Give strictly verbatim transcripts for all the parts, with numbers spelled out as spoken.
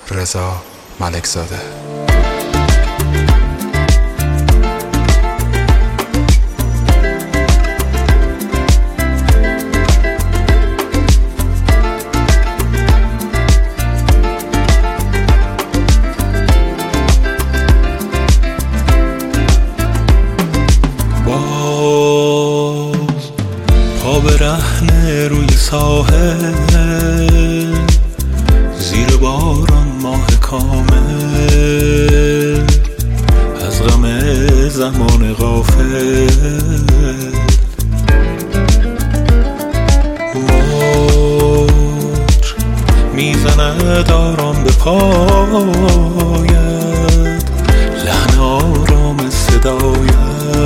رضا ملکزاده. باز پا برهنه روی ساحل، زیر باران ماه کامل، از غم زمان غافل موج میزند آرام به پایت، لحن آرام صدایت،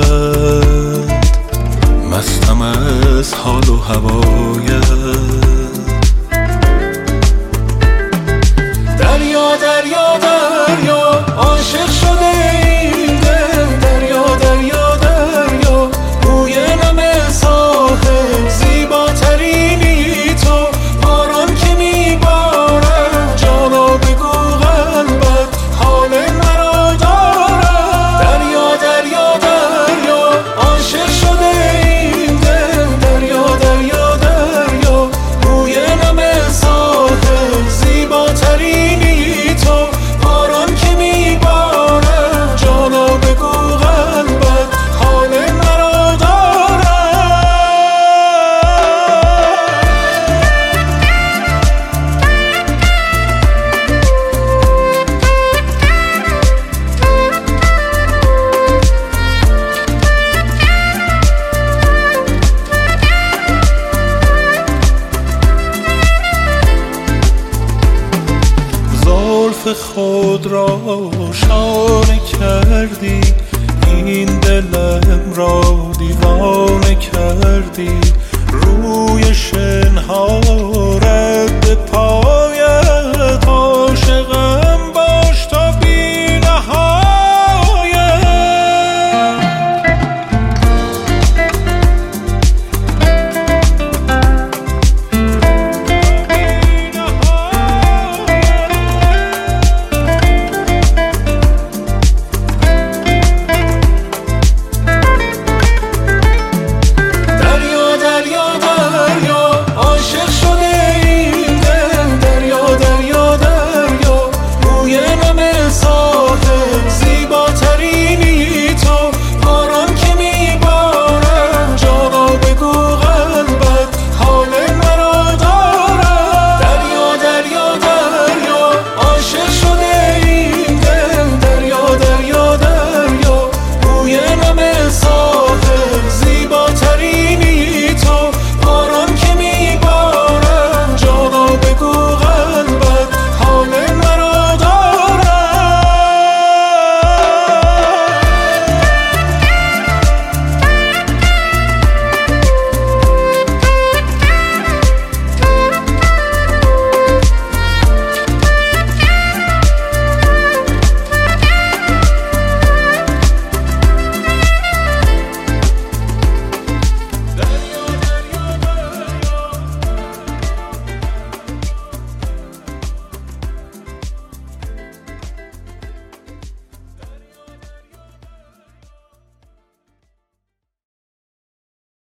مستم از حال و هوایت. دریا دریا دریا عاشق شده این دل، دریا دریا دریا روی نم ساحل، زیباترینی تو، باران که میبارد جانا بگو قلبت حال مرا دارد. دریا دریا دریا عاشق شده این دل، دریا دریا دریا روی نم ساحل، زیباترینی خود را شانه کردی، این دلم را